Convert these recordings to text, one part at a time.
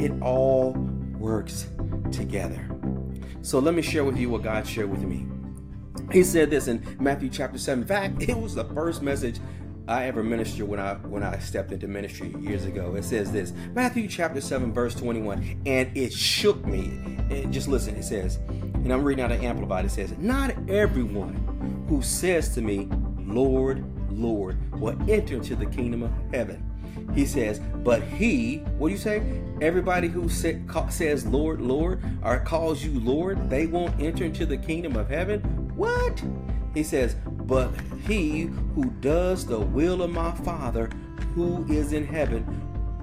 it all works together. So let me share with you what God shared with me. He said this in Matthew chapter 7. In fact, it was the first message I ever ministered when I stepped into ministry years ago. It says this, Matthew chapter 7, verse 21, and it shook me. And just listen, it says, and I'm reading out of Amplified, it says, not everyone who says to me, Lord, Lord, will enter into the kingdom of heaven. He says, but he, what do you say? Everybody who says, Lord, Lord, or calls you Lord, they won't enter into the kingdom of heaven. What? He says, but he who does the will of my Father who is in heaven.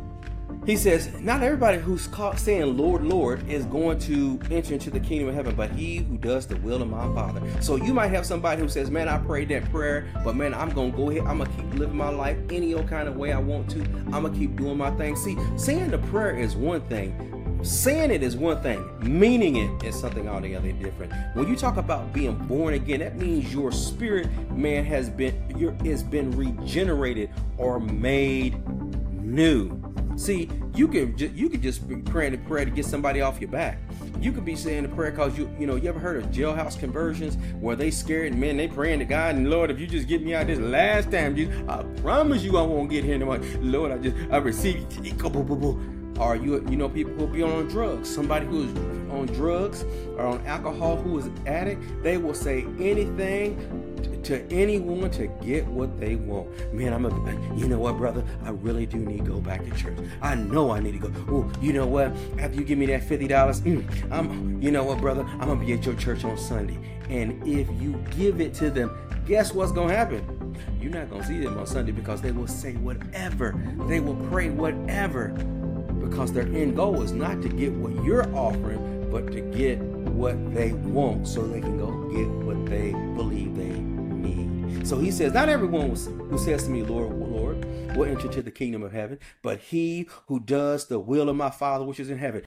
He says, not everybody who's saying, Lord, Lord, is going to enter into the kingdom of heaven, but he who does the will of my Father. So you might have somebody who says, man, I prayed that prayer, but man, I'm going to go ahead. I'm going to keep living my life any old kind of way I want to. I'm going to keep doing my thing. See, saying the prayer is one thing. Saying it is one thing. Meaning it is something altogether different. When you talk about being born again, that means your spirit, man, has been regenerated or made new. See, you could just be praying the prayer to get somebody off your back. You could be saying the prayer because you ever heard of jailhouse conversions where they scared and man, they praying to God and Lord, if you just get me out this last time, I promise you I won't get here no more. Lord, I receive you. Or you know people who be on drugs. Somebody who is on drugs or on alcohol who is an addict, they will say anything to anyone to get what they want. Man, you know what, brother? I really do need to go back to church. I know I need to go. Oh, you know what? After you give me that $50, you know what, brother? I'm gonna be at your church on Sunday. And if you give it to them, guess what's gonna happen? You're not gonna see them on Sunday because they will say whatever. They will pray whatever. Because their end goal is not to get what you're offering, but to get what they want so they can go get what they believe they need. So he says, not everyone who says to me, Lord, Lord, will enter to the kingdom of heaven, but he who does the will of my Father which is in heaven.